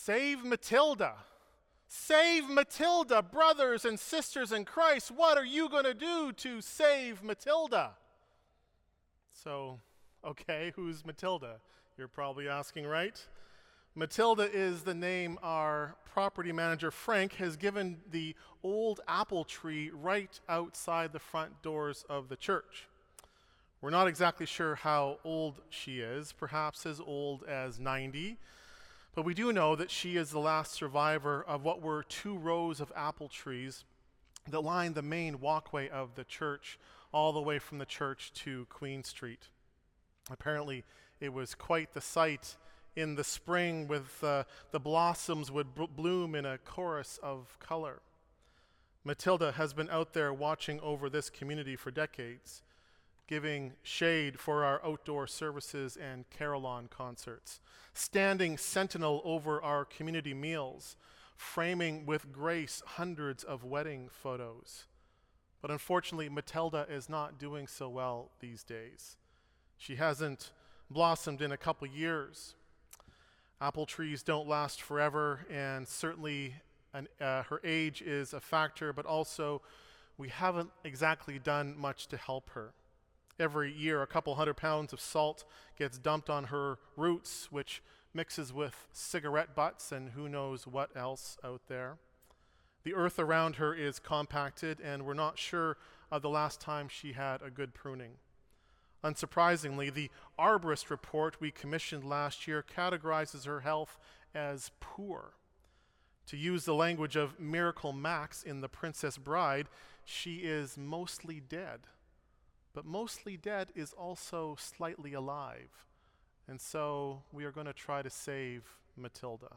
Save Matilda. Save Matilda, brothers and sisters in Christ. What are you going to do to save Matilda? So, okay, who's Matilda? You're probably asking, right? Matilda is the name our property manager, Frank, has given the old apple tree right outside the front doors of the church. We're not exactly sure how old she is, perhaps as old as 90, but we do know that she is the last survivor of what were 2 rows of apple trees that line the main walkway of the church all the way from the church to Queen Street. Apparently, it was quite the sight in the spring with the blossoms would bloom in a chorus of color. Matilda has been out there watching over this community for decades, giving shade for our outdoor services and carillon concerts, standing sentinel over our community meals, framing with grace hundreds of wedding photos. But unfortunately, Matilda is not doing so well these days. She hasn't blossomed in a couple years. Apple trees don't last forever, and certainly her age is a factor, but also we haven't exactly done much to help her. Every year, a couple 100 pounds of salt gets dumped on her roots, which mixes with cigarette butts and who knows what else out there. The earth around her is compacted, and we're not sure of the last time she had a good pruning. Unsurprisingly, the arborist report we commissioned last year categorizes her health as poor. To use the language of Miracle Max in The Princess Bride, she is mostly dead. But mostly dead is also slightly alive. And so we are going to try to save Matilda.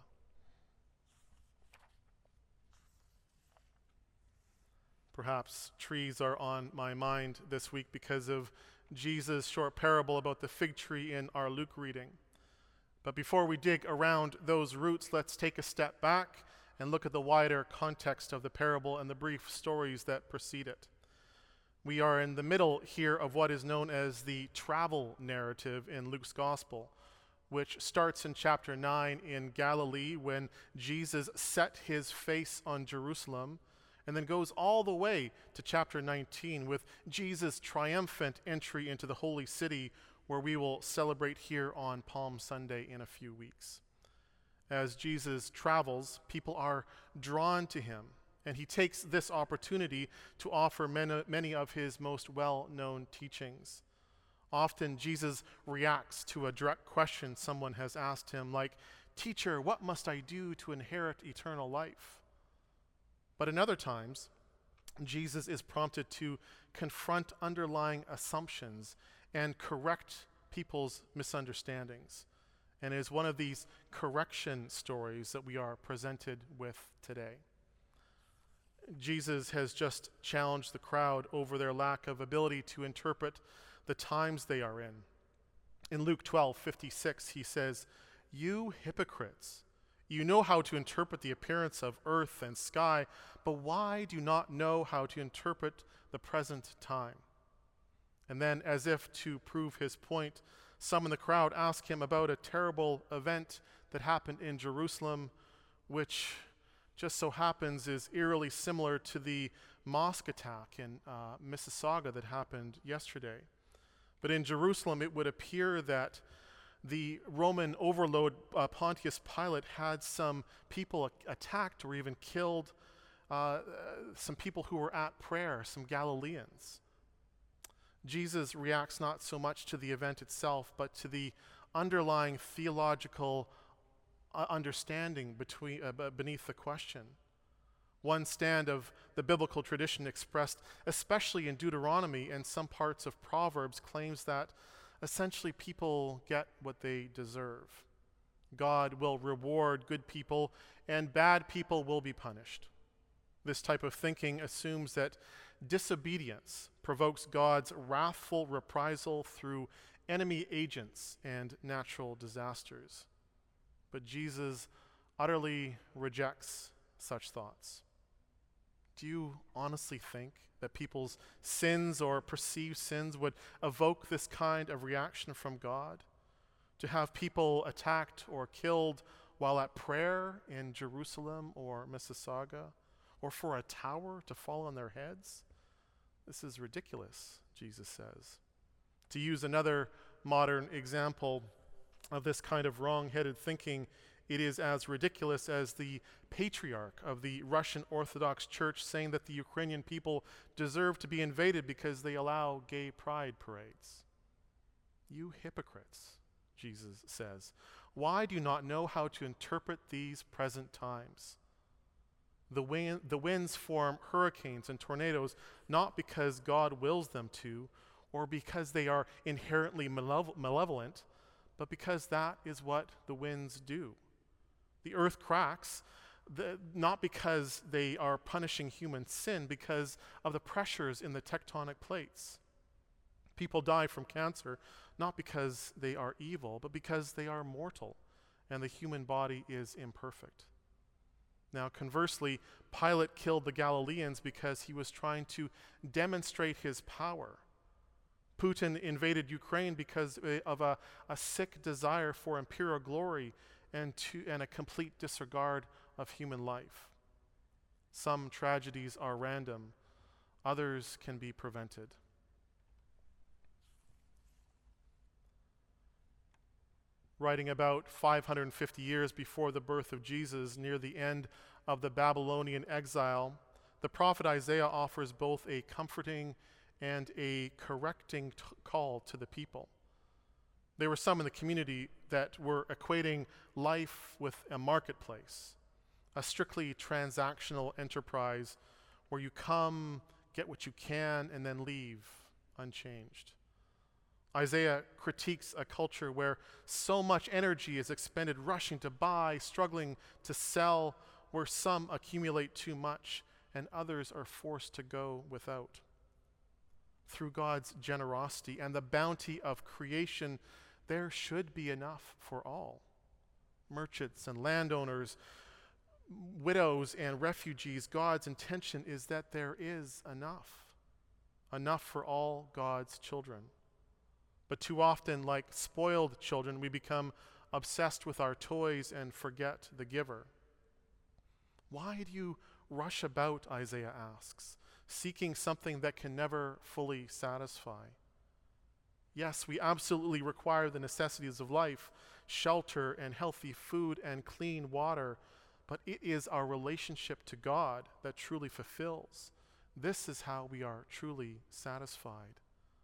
Perhaps trees are on my mind this week because of Jesus' short parable about the fig tree in our Luke reading. But before we dig around those roots, let's take a step back and look at the wider context of the parable and the brief stories that precede it. We are in the middle here of what is known as the travel narrative in Luke's gospel, which starts in chapter 9 in Galilee when Jesus set his face on Jerusalem, and then goes all the way to chapter 19 with Jesus' triumphant entry into the holy city, where we will celebrate here on Palm Sunday in a few weeks. As Jesus travels, people are drawn to him, and he takes this opportunity to offer many of his most well-known teachings. Often Jesus reacts to a direct question someone has asked him, like, "Teacher, what must I do to inherit eternal life?" But in other times, Jesus is prompted to confront underlying assumptions and correct people's misunderstandings, and is one of these correction stories that we are presented with today. Jesus has just challenged the crowd over their lack of ability to interpret the times they are in. In Luke 12:56, he says, "You hypocrites, you know how to interpret the appearance of earth and sky, but why do you not know how to interpret the present time?" And then, as if to prove his point, some in the crowd ask him about a terrible event that happened in Jerusalem, which just so happens is eerily similar to the mosque attack in Mississauga that happened yesterday. But in Jerusalem, it would appear that the Roman overlord Pontius Pilate had some people attacked or even killed some people who were at prayer, some Galileans. Jesus reacts not so much to the event itself, but to the underlying theological understanding beneath the question. One stand of the biblical tradition expressed, especially in Deuteronomy and some parts of Proverbs, claims that essentially people get what they deserve. God will reward good people and bad people will be punished. This type of thinking assumes that disobedience provokes God's wrathful reprisal through enemy agents and natural disasters. But Jesus utterly rejects such thoughts. Do you honestly think that people's sins or perceived sins would evoke this kind of reaction from God? To have people attacked or killed while at prayer in Jerusalem or Mississauga, or for a tower to fall on their heads? This is ridiculous, Jesus says. To use another modern example of this kind of wrong-headed thinking, it is as ridiculous as the patriarch of the Russian Orthodox Church saying that the Ukrainian people deserve to be invaded because they allow gay pride parades. You hypocrites, Jesus says, why do you not know how to interpret these present times? The winds form hurricanes and tornadoes not because God wills them to, or because they are inherently malevolent, but because that is what the winds do. The earth cracks, not because they are punishing human sin, because of the pressures in the tectonic plates. People die from cancer, not because they are evil, but because they are mortal, and the human body is imperfect. Now, conversely, Pilate killed the Galileans because he was trying to demonstrate his power. Putin invaded Ukraine because of a sick desire for imperial glory and a complete disregard of human life. Some tragedies are random, others can be prevented. Writing about 550 years before the birth of Jesus, near the end of the Babylonian exile, the prophet Isaiah offers both a comforting and a correcting call to the people. There were some in the community that were equating life with a marketplace, a strictly transactional enterprise where you come, get what you can, and then leave unchanged. Isaiah critiques a culture where so much energy is expended rushing to buy, struggling to sell, where some accumulate too much and others are forced to go without. Through God's generosity and the bounty of creation, there should be enough for all. Merchants and landowners, widows and refugees, God's intention is that there is enough for all God's children. But too often, like spoiled children, we become obsessed with our toys and forget the giver. Why do you rush about, Isaiah asks, seeking something that can never fully satisfy? Yes, we absolutely require the necessities of life, shelter and healthy food and clean water, but it is our relationship to God that truly fulfills. This is how we are truly satisfied.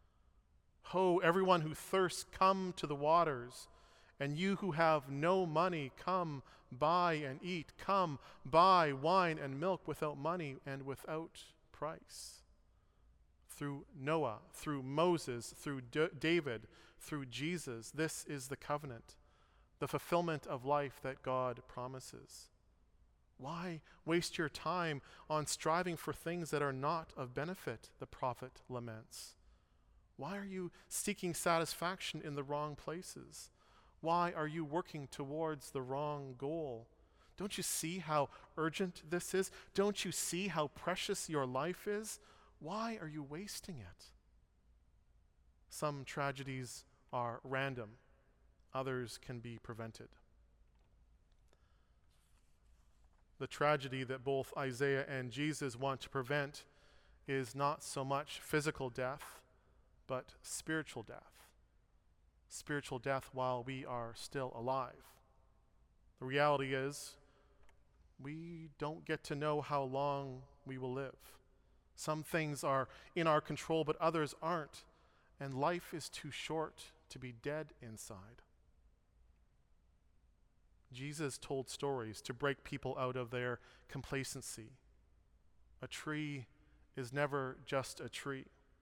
Ho, everyone who thirsts, come to the waters, and you who have no money, come, buy and eat. Come, buy wine and milk without money and without price. Through Noah, through Moses, through David, through Jesus, this is the covenant, the fulfillment of life that God promises. Why waste your time on striving for things that are not of benefit, the prophet laments. Why are you seeking satisfaction in the wrong places? Why are you working towards the wrong goal? Don't you see how urgent this is? Don't you see how precious your life is? Why are you wasting it? Some tragedies are random. Others can be prevented. The tragedy that both Isaiah and Jesus want to prevent is not so much physical death, but spiritual death. Spiritual death while we are still alive. The reality is, we don't get to know how long we will live. Some things are in our control, but others aren't. And life is too short to be dead inside. Jesus told stories to break people out of their complacency. A tree is never just a tree.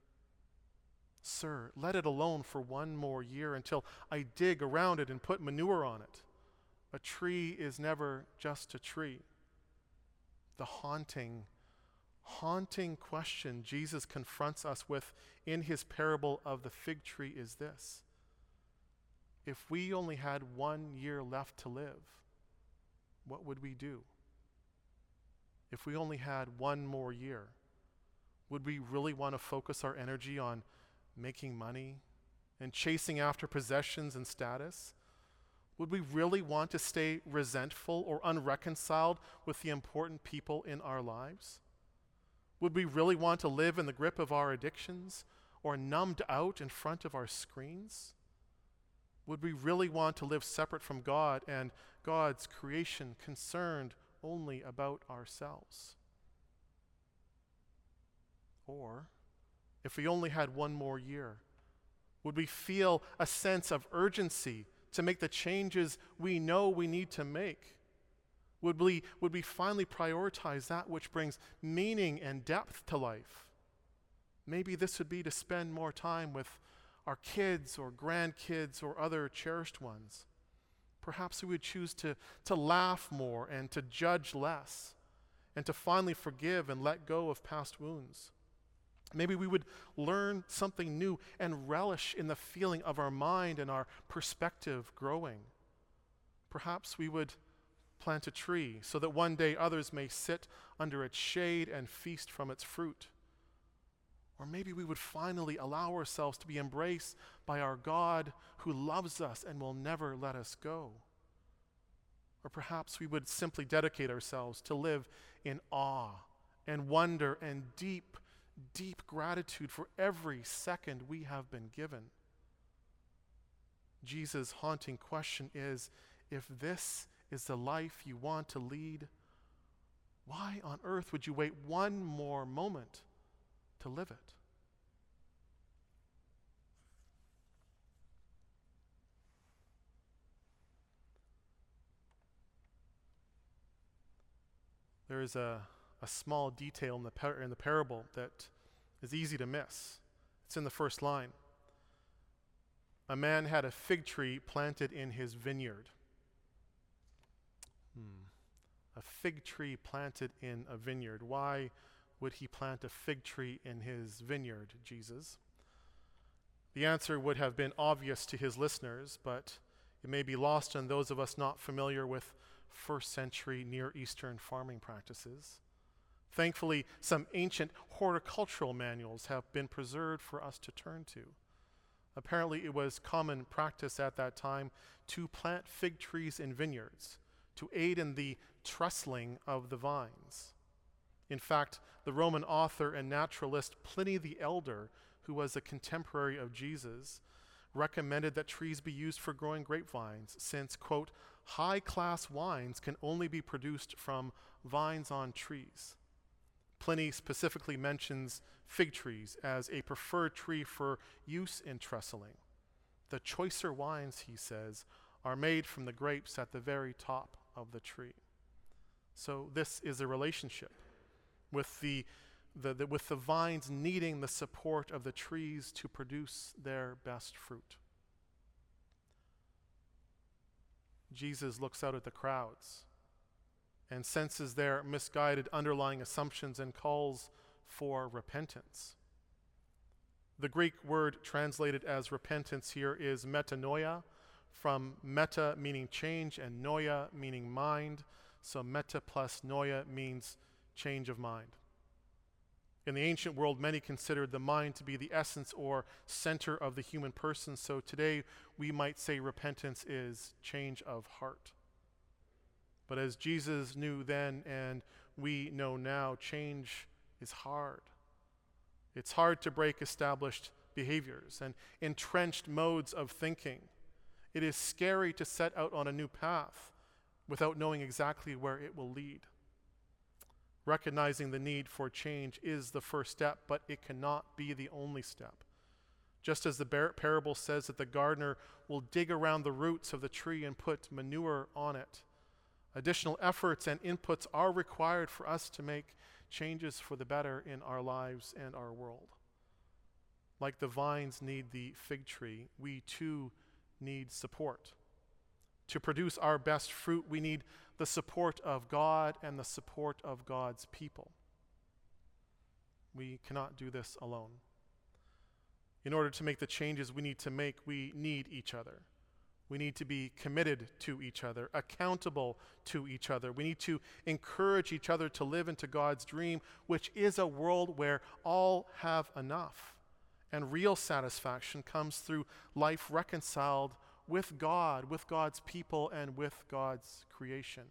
Sir, let it alone for one more year until I dig around it and put manure on it. A tree is never just a tree. The haunting question Jesus confronts us with in his parable of the fig tree is this: if we only had 1 year left to live, what would we do? If we only had one more year, would we really want to focus our energy on making money and chasing after possessions and status? Would we really want to stay resentful or unreconciled with the important people in our lives? Would we really want to live in the grip of our addictions or numbed out in front of our screens? Would we really want to live separate from God and God's creation, concerned only about ourselves? Or, if we only had one more year, would we feel a sense of urgency to make the changes we know we need to make? Would we finally prioritize that which brings meaning and depth to life? Maybe this would be to spend more time with our kids or grandkids or other cherished ones. Perhaps we would choose to laugh more and to judge less and to finally forgive and let go of past wounds. Maybe we would learn something new and relish in the feeling of our mind and our perspective growing. Perhaps we would plant a tree so that one day others may sit under its shade and feast from its fruit. Or maybe we would finally allow ourselves to be embraced by our God who loves us and will never let us go. Or perhaps we would simply dedicate ourselves to live in awe and wonder and deep gratitude for every second we have been given. Jesus' haunting question is, if this is the life you want to lead, why on earth would you wait one more moment to live it? There is a small detail in the parable that is easy to miss. It's in the first line. A man had a fig tree planted in his vineyard. A fig tree planted in a vineyard. Why would he plant a fig tree in his vineyard, Jesus? The answer would have been obvious to his listeners, but it may be lost on those of us not familiar with first century Near Eastern farming practices. Thankfully, some ancient horticultural manuals have been preserved for us to turn to. Apparently, it was common practice at that time to plant fig trees in vineyards to aid in the trusseling of the vines. In fact, the Roman author and naturalist Pliny the Elder, who was a contemporary of Jesus, recommended that trees be used for growing grapevines since, quote, high-class wines can only be produced from vines on trees. Pliny specifically mentions fig trees as a preferred tree for use in trestling. The choicer wines, he says, are made from the grapes at the very top of the tree. So this is a relationship with the vines needing the support of the trees to produce their best fruit. Jesus looks out at the crowds and senses their misguided underlying assumptions and calls for repentance. The Greek word translated as repentance here is metanoia, from meta meaning change and noia meaning mind. So meta plus noia means change of mind. In the ancient world, many considered the mind to be the essence or center of the human person. So today we might say repentance is change of heart. But as Jesus knew then and we know now, change is hard. It's hard to break established behaviors and entrenched modes of thinking. It is scary to set out on a new path without knowing exactly where it will lead. Recognizing the need for change is the first step, but it cannot be the only step. Just as the parable says that the gardener will dig around the roots of the tree and put manure on it, additional efforts and inputs are required for us to make changes for the better in our lives and our world. Like the vines need the fig tree, we too need support. To produce our best fruit, we need the support of God and the support of God's people. We cannot do this alone. In order to make the changes we need to make, we need each other. We need to be committed to each other, accountable to each other. We need to encourage each other to live into God's dream, which is a world where all have enough. And real satisfaction comes through life reconciled with God, with God's people, and with God's creation.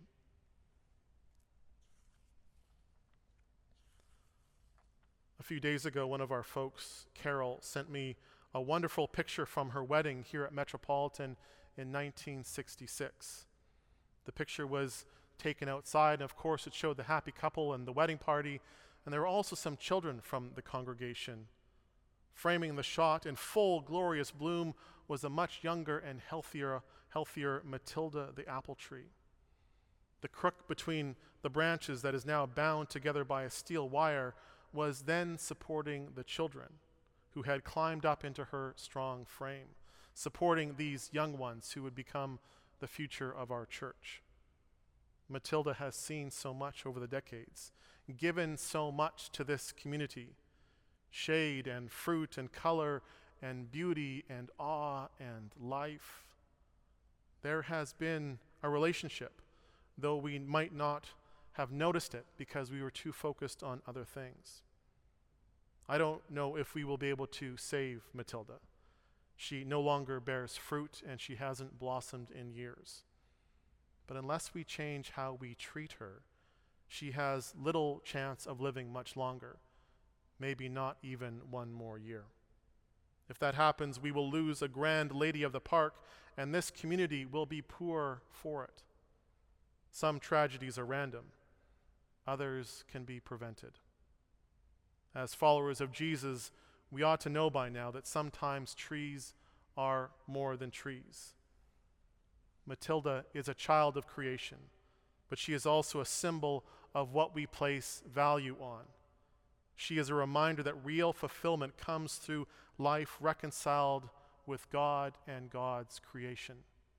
A few days ago, one of our folks, Carol, sent me a wonderful picture from her wedding here at Metropolitan in 1966. The picture was taken outside, and of course it showed the happy couple and the wedding party, and there were also some children from the congregation. Framing the shot in full glorious bloom was a much younger and healthier Matilda the apple tree. The crook between the branches that is now bound together by a steel wire was then supporting the children who had climbed up into her strong frame, supporting these young ones who would become the future of our church. Matilda has seen so much over the decades, given so much to this community, shade and fruit and color and beauty and awe and life. There has been a relationship, though we might not have noticed it because we were too focused on other things. I don't know if we will be able to save Matilda. She no longer bears fruit and she hasn't blossomed in years. But unless we change how we treat her, she has little chance of living much longer, maybe not even one more year. If that happens, we will lose a grand lady of the park, and this community will be poor for it. Some tragedies are random. Others can be prevented. As followers of Jesus, we ought to know by now that sometimes trees are more than trees. Matilda is a child of creation, but she is also a symbol of what we place value on. She is a reminder that real fulfillment comes through life reconciled with God and God's creation.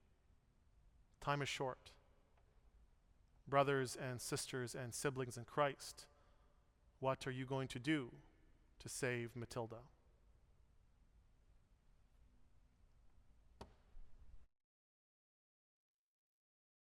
Time is short. Brothers and sisters and siblings in Christ, what are you going to do to save Matilda?